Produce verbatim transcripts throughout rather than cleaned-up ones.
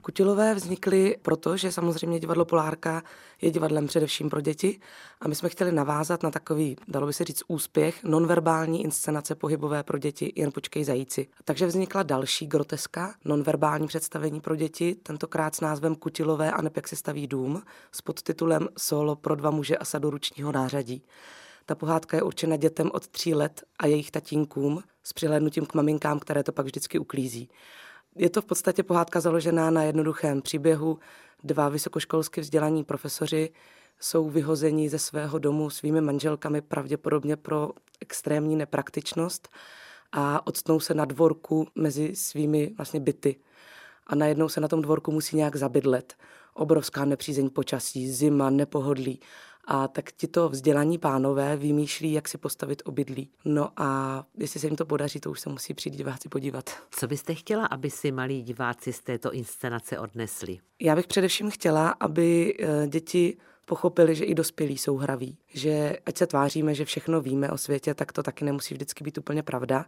Kutilové vznikly proto, že samozřejmě divadlo Polárka je divadlem především pro děti a my jsme chtěli navázat na takový, dalo by se říct, úspěch nonverbální inscenace pohybové pro děti Jen počkej zajíci. Takže vznikla další groteska, nonverbální představení pro děti, tentokrát s názvem Kutilové a neb jak se staví dům, s podtitulem Solo pro dva muže a sadu ručního nářadí. Ta pohádka je určena dětem od tří let a jejich tatínkům s přihlédnutím k maminkám, které to pak vždycky uklízí. Je to v podstatě pohádka založená na jednoduchém příběhu. Dva vysokoškolsky vzdělaní profesoři jsou vyhozeni ze svého domu svými manželkami pravděpodobně pro extrémní nepraktičnost a odstnou se na dvorku mezi svými vlastně byty. A najednou se na tom dvorku musí nějak zabydlet. Obrovská nepřízeň počasí, zima, nepohodlí. A tak tito vzdělaní pánové vymýšlí, jak si postavit obydlí. No a jestli se jim to podaří, to už se musí přijít diváci podívat. Co byste chtěla, aby si malí diváci z této inscenace odnesli? Já bych především chtěla, aby děti pochopili, že i dospělí jsou hraví. Že ať se tváříme, že všechno víme o světě, tak to taky nemusí vždycky být úplně pravda.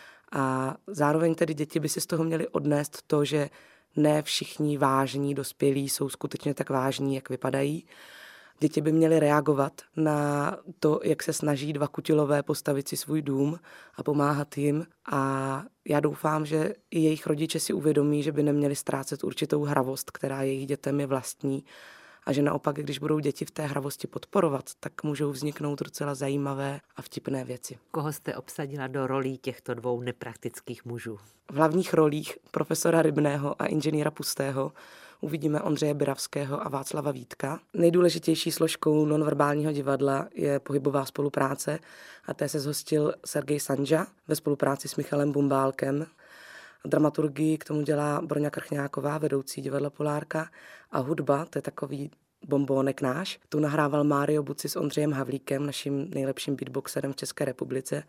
A zároveň tedy děti by si z toho měly odnést to, že ne všichni vážní dospělí jsou skutečně tak vážní, jak vypadají. Děti by měly reagovat na to, jak se snaží dva Kutilové postavit si svůj dům a pomáhat jim. A já doufám, že i jejich rodiče si uvědomí, že by neměli ztrácet určitou hravost, která jejich dětem je vlastní. A že naopak, když budou děti v té hravosti podporovat, tak můžou vzniknout docela zajímavé a vtipné věci. Koho jste obsadila do rolí těchto dvou nepraktických mužů? V hlavních rolích profesora Rybného a inženýra Pustého uvidíme Ondřeje Biravského a Václava Vítka. Nejdůležitější složkou nonverbálního divadla je pohybová spolupráce a té se zhostil Sergej Sanža ve spolupráci s Michalem Bumbálkem. Dramaturgii k tomu dělá Broňa Krchňáková, vedoucí divadla Polárka, a hudba, to je takový bombónek náš. Tu nahrával Mário Buci s Ondřejem Havlíkem, naším nejlepším beatboxerem v České republice.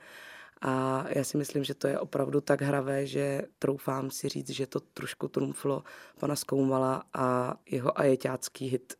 A já si myslím, že to je opravdu tak hravé, že troufám si říct, že to trošku trumflo pana Skoumala a jeho ajeťácký hit.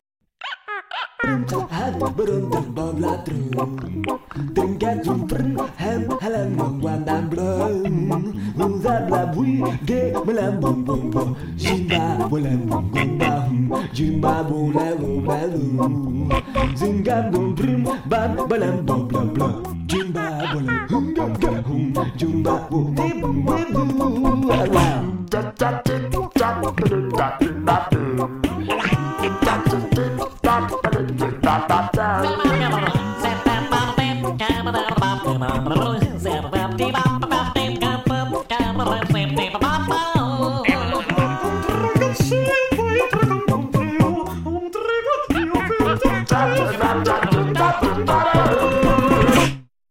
Da